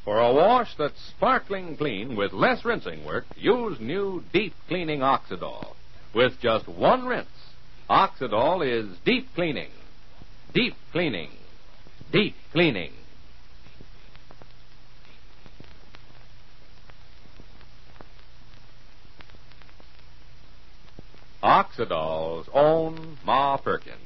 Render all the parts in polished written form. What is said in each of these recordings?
For a wash that's sparkling clean with less rinsing work, use new Deep Cleaning Oxidol. With just one rinse, Oxidol is deep cleaning. Deep cleaning. Deep cleaning. Oxidol's own Ma Perkins.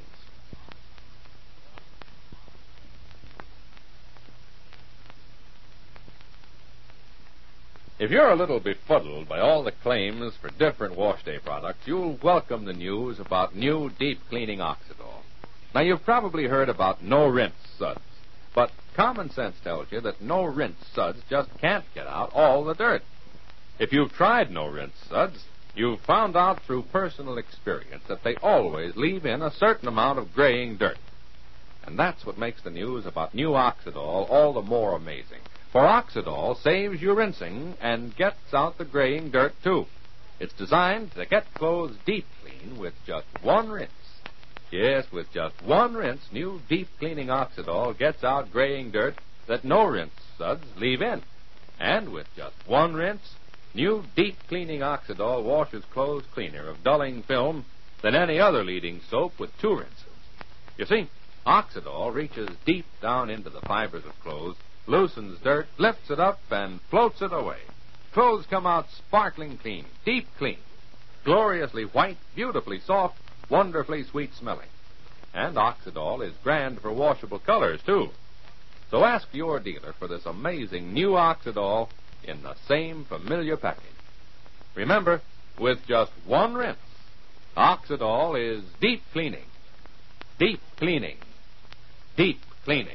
If you're a little befuddled by all the claims for different wash day products, you'll welcome the news about new Deep Cleaning Oxidol. Now, you've probably heard about no-rinse suds, but common sense tells you that no-rinse suds just can't get out all the dirt. If you've tried no-rinse suds, you've found out through personal experience that they always leave in a certain amount of graying dirt. And that's what makes the news about new Oxidol all the more amazing. For Oxidol saves you rinsing and gets out the graying dirt, too. It's designed to get clothes deep clean with just one rinse. Yes, with just one rinse, new Deep Cleaning Oxidol gets out graying dirt that no-rinse suds leave in. And with just one rinse, new Deep Cleaning Oxidol washes clothes cleaner of dulling film than any other leading soap with two rinses. You see, Oxidol reaches deep down into the fibers of clothes, loosens dirt, lifts it up, and floats it away. Clothes come out sparkling clean, deep clean, gloriously white, beautifully soft, wonderfully sweet smelling. And Oxidol is grand for washable colors, too. So ask your dealer for this amazing new Oxidol in the same familiar package. Remember, with just one rinse, Oxidol is deep cleaning. Deep cleaning. Deep cleaning.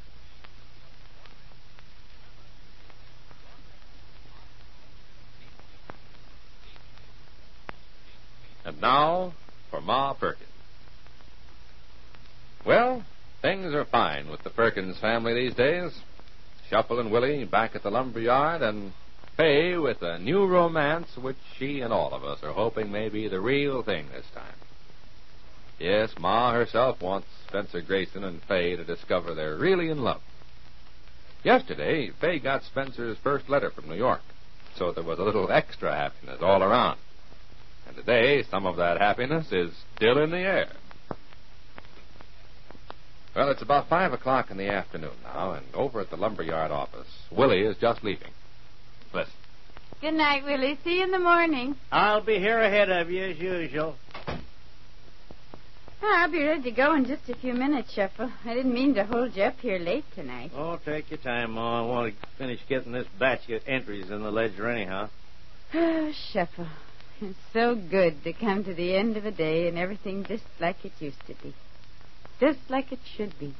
And now for Ma Perkins. Well, things are fine with the Perkins family these days. Shuffle and Willie back at the lumber yard, and Fay with a new romance which she and all of us are hoping may be the real thing this time. Yes, Ma herself wants Spencer Grayson and Fay to discover they're really in love. Yesterday, Fay got Spencer's first letter from New York, so there was a little extra happiness all around. And today, some of that happiness is still in the air. Well, it's about 5 o'clock in the afternoon now, and over at the lumberyard office, Willie is just leaving. Listen. Good night, Willie. See you in the morning. I'll be here ahead of you as usual. Oh, I'll be ready to go in just a few minutes, Shuffle. I didn't mean to hold you up here late tonight. Oh, take your time, Ma. I want to finish getting this batch of entries in the ledger anyhow. Oh, Shuffle. It's so good to come to the end of a day and everything just like it used to be. Just like it should be.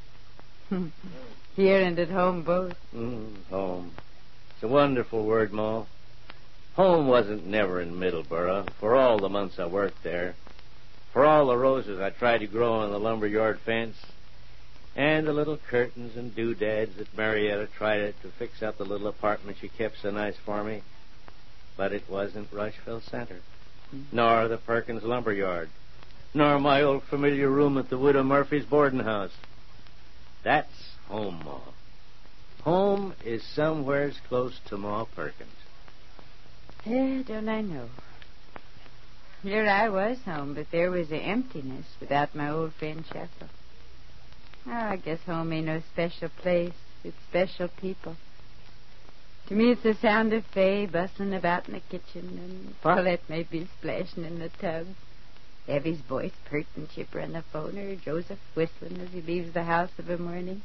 Here and at home both. Home. It's a wonderful word, Ma. Home wasn't never in Middleborough for all the months I worked there. For all the roses I tried to grow on the lumberyard fence. And the little curtains and doodads that Marietta tried to fix up the little apartment she kept so nice for me. But it wasn't Rushville Center, nor the Perkins lumberyard, nor my old familiar room at the Widow Murphy's boarding house. That's home, Ma. Home is somewheres close to Ma Perkins. Yeah, don't I know. Here I was home, but there was an emptiness without my old friend Shuffle. Oh, I guess home ain't no special place. It's special people. To me, it's the sound of Fay bustling about in the kitchen, and Paulette maybe splashing in the tub. Evie's voice pert and chipper on the phone, or Joseph whistling as he leaves the house of a morning.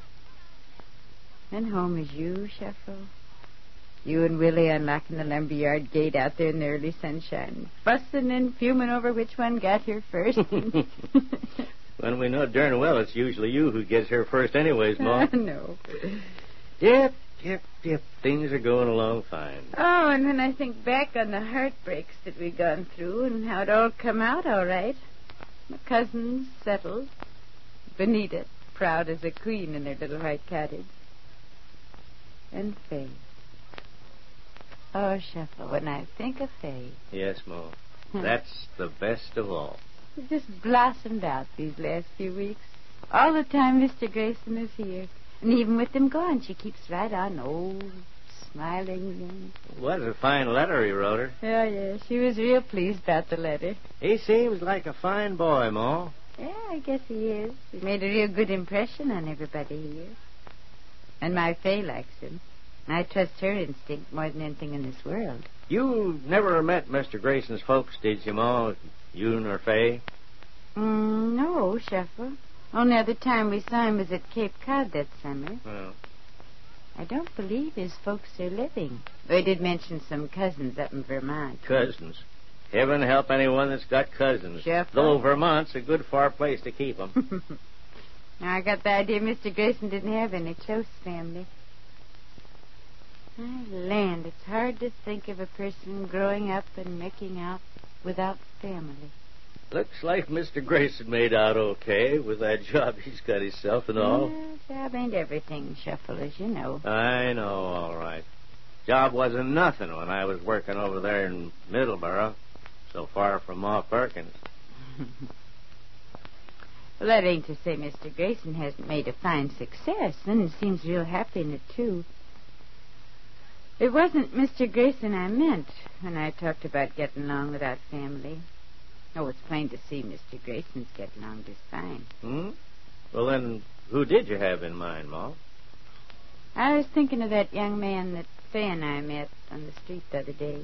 And home is you, Shuffle. You and Willie unlocking the lumberyard gate out there in the early sunshine, fussing and fuming over which one got here first. When we know darn well it's usually you who gets here first anyways, Ma. No. Yep. Things are going along fine. Oh, and when I think back on the heartbreaks that we've gone through and how it all come out all right. My cousins settled. Benita, proud as a queen in their little white cottage. And Fay. Oh, Shuffle, when I think of Fay. Yes, Ma. That's the best of all. It just blossomed out these last few weeks. All the time Mr. Grayson is here. And even with them gone, she keeps right on, smiling. It was a fine letter he wrote her. Yeah, she was real pleased about the letter. He seems like a fine boy, Ma. Yeah, I guess he is. He made a real good impression on everybody here. And my Fay likes him. I trust her instinct more than anything in this world. You never met Mr. Grayson's folks, did you, Ma? You nor Fay? No, Shuffle. Only other time we saw him was at Cape Cod that summer. Well, I don't believe his folks are living. They did mention some cousins up in Vermont. cousins. Heaven help anyone that's got cousins. Shuffle. Though Vermont's a good far place to keep 'em. Now, I got the idea Mr. Grayson didn't have any close family. My land, it's hard to think of a person growing up and making out without family. Looks like Mr. Grayson made out okay with that job he's got himself and all. Well, job ain't everything, Shuffle, as you know. I know, all right. Job wasn't nothing when I was working over there in Middleborough, so far from Ma Perkins. Well, that ain't to say Mr. Grayson hasn't made a fine success, and he seems real happy in it, too. It wasn't Mr. Grayson I meant when I talked about getting along without family. Oh, it's plain to see Mr. Grayson's getting along just fine. Well, then, who did you have in mind, Ma? I was thinking of that young man that Fay and I met on the street the other day.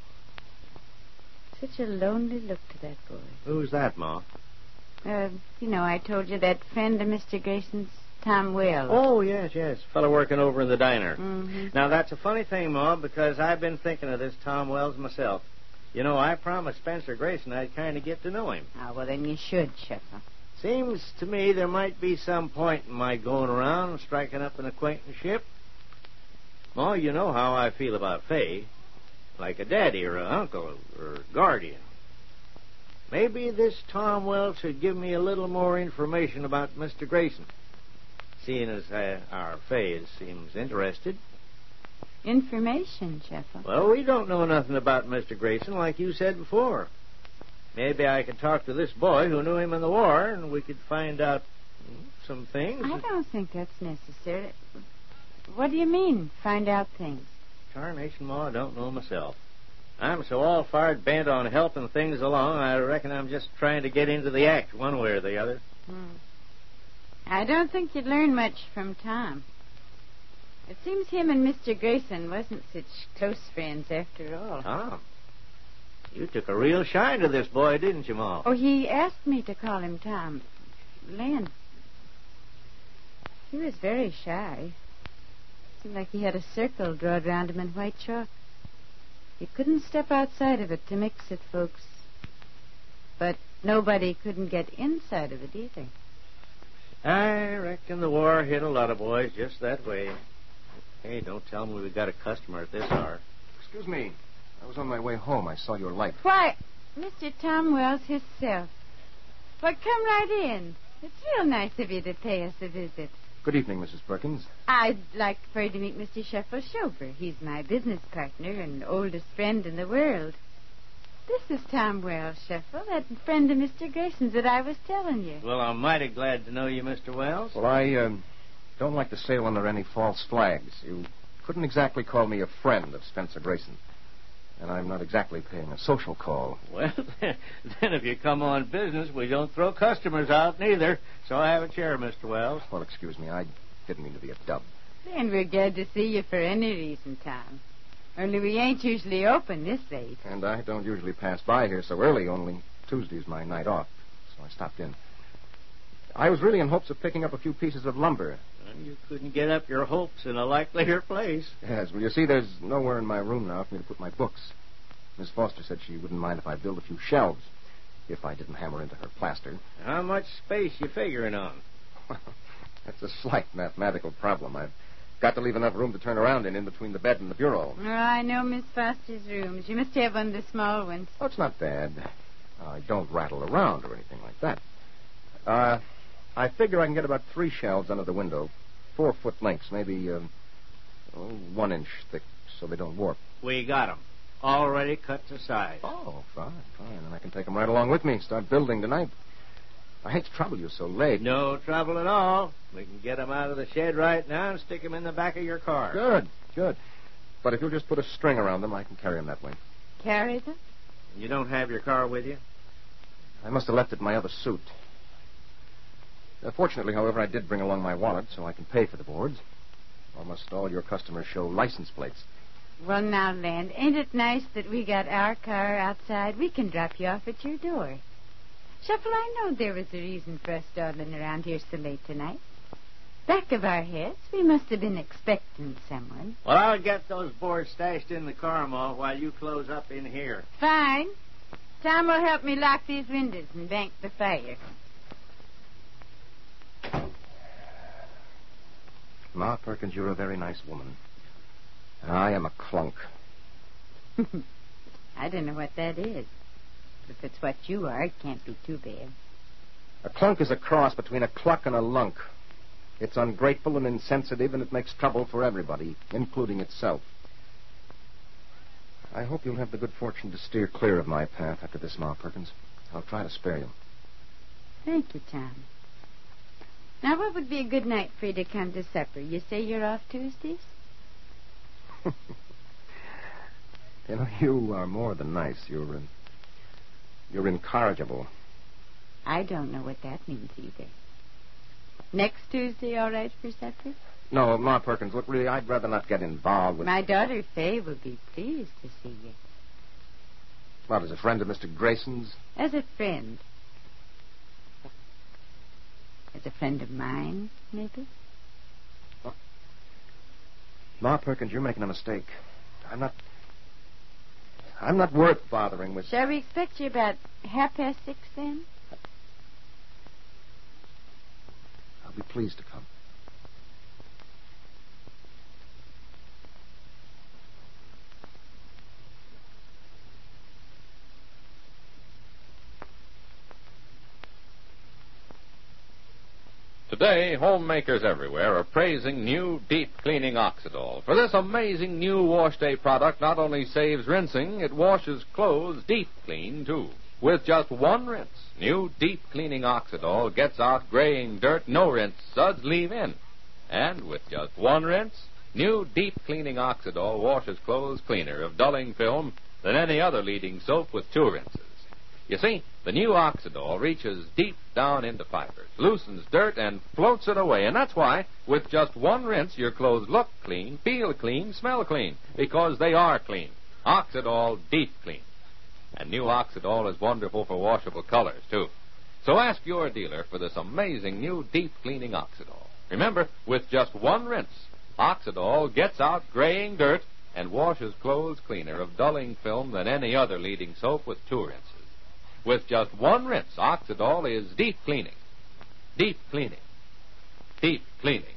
Such a lonely look to that boy. Who's that, Ma? I told you that friend of Mr. Grayson's, Tom Wells. Oh, yes. Fellow working over in the diner. Mm-hmm. Now, that's a funny thing, Ma, because I've been thinking of this Tom Wells myself. You know, I promised Spencer Grayson I'd kind of get to know him. Oh, well, then you should, Shuffle. Seems to me there might be some point in my going around and striking up an acquaintanceship. Ma, you know how I feel about Fay. Like a daddy or an uncle or a guardian. Maybe this Tom Wells should give me a little more information about Mr. Grayson. Seeing as our Fay seems interested. Information, Shuffle. Well, we don't know nothing about Mr. Grayson, like you said before. Maybe I could talk to this boy who knew him in the war, and we could find out some things. I don't think that's necessary. What do you mean, find out things? Tarnation, Ma, I don't know myself. I'm so all-fired bent on helping things along, I reckon I'm just trying to get into the act one way or the other. I don't think you'd learn much from Tom. It seems him and Mr. Grayson wasn't such close friends after all. Tom? You took a real shine to this boy, didn't you, Ma? Oh, he asked me to call him Tom. Len. He was very shy. Seemed like he had a circle drawn around him in white chalk. He couldn't step outside of it to mix with folks. But nobody couldn't get inside of it either. I reckon the war hit a lot of boys just that way. Hey, don't tell me we've got a customer at this hour. Excuse me. I was on my way home. I saw your light. Why, Mr. Tom Wells himself. Well, come right in. It's real nice of you to pay us a visit. Good evening, Mrs. Perkins. I'd like for you to meet Mr. Shuffle Schober. He's my business partner and oldest friend in the world. This is Tom Wells, Shuffle, that friend of Mr. Grayson's that I was telling you. Well, I'm mighty glad to know you, Mr. Wells. Well, I don't like to sail under any false flags. You couldn't exactly call me a friend of Spencer Grayson. And I'm not exactly paying a social call. Well, then if you come on business, we don't throw customers out neither. So have a chair, Mr. Wells. Well, excuse me. I didn't mean to be a dub. And we're glad to see you for any reason, Tom. Only we ain't usually open this late. And I don't usually pass by here so early. Only Tuesday's my night off. So I stopped in. I was really in hopes of picking up a few pieces of lumber. Well, you couldn't get up your hopes in a likelier place. Yes, well, you see, there's nowhere in my room now for me to put my books. Miss Foster said she wouldn't mind if I built a few shelves, if I didn't hammer into her plaster. How much space you figuring on? Well, that's a slight mathematical problem. I've got to leave enough room to turn around in between the bed and the bureau. Oh, I know Miss Foster's rooms. You must have one of the small ones. Oh, it's not bad. I don't rattle around or anything like that. I figure I can get about 3 shelves under the window, 4-foot lengths, maybe 1 inch thick, so they don't warp. We got 'em. Already cut to size. Oh, fine. And I can take them right along with me. Start building tonight. I hate to trouble you so late. No trouble at all. We can get 'em out of the shed right now and stick 'em in the back of your car. Good. But if you'll just put a string around them, I can carry them that way. Carry them? You don't have your car with you? I must have left it in my other suit. Fortunately, however, I did bring along my wallet so I can pay for the boards. Almost all your customers show license plates. Well, now, Land, ain't it nice that we got our car outside? We can drop you off at your door. Shuffle, I know there was a reason for us dawdling around here so late tonight. Back of our heads, we must have been expecting someone. Well, I'll get those boards stashed in the car, Ma, while you close up in here. Fine. Tom will help me lock these windows and bank the fire. Ma Perkins, you're a very nice woman. I am a clunk. I don't know what that is. But if it's what you are, it can't be too bad. A clunk is a cross between a cluck and a lunk. It's ungrateful and insensitive, and it makes trouble for everybody, including itself. I hope you'll have the good fortune to steer clear of my path after this, Ma Perkins. I'll try to spare you. Thank you, Tom. Now, what would be a good night for you to come to supper? You say you're off Tuesdays? You know, you are more than nice. You're incorrigible. I don't know what that means either. Next Tuesday, all right for supper? No, Ma Perkins, look, really, I'd rather not get involved with... My daughter Faye will be pleased to see you. What, as a friend of Mr. Grayson's? As a friend. As a friend of mine, maybe? Ma Perkins, you're making a mistake. I'm not worth bothering with. Shall we expect you about 6:30 then? I'll be pleased to come. Today, homemakers everywhere are praising new deep cleaning Oxidol. For this amazing new wash day product not only saves rinsing, it washes clothes deep clean, too. With just one rinse, new deep cleaning Oxidol gets out graying dirt no rinse suds leave in. And with just one rinse, new deep cleaning Oxidol washes clothes cleaner of dulling film than any other leading soap with two rinses. You see, the new Oxidol reaches deep down into fibers, loosens dirt, and floats it away. And that's why, with just one rinse, your clothes look clean, feel clean, smell clean, because they are clean. Oxidol Deep Clean. And new Oxidol is wonderful for washable colors, too. So ask your dealer for this amazing new deep cleaning Oxidol. Remember, with just one rinse, Oxidol gets out graying dirt and washes clothes cleaner of dulling film than any other leading soap with two rinses. With just one rinse, Oxidol is deep cleaning. Deep cleaning. Deep cleaning.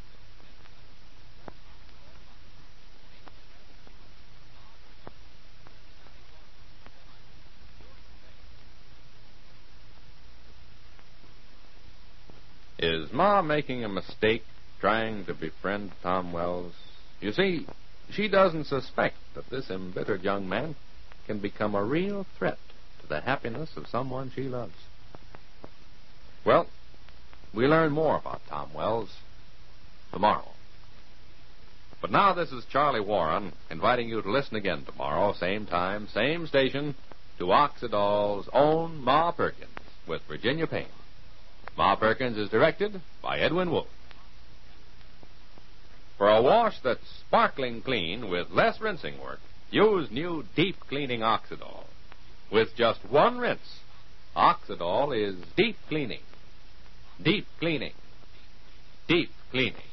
Is Ma making a mistake trying to befriend Tom Wells? You see, she doesn't suspect that this embittered young man can become a real threat to the happiness of someone she loves. Well, we learn more about Tom Wells tomorrow. But now this is Charlie Warren inviting you to listen again tomorrow, same time, same station, to Oxidol's own Ma Perkins with Virginia Payne. Ma Perkins is directed by Edwin Wolfe. For a wash that's sparkling clean with less rinsing work, use new deep cleaning Oxidol. With just one rinse, Oxidol is deep cleaning. Deep cleaning. Deep cleaning.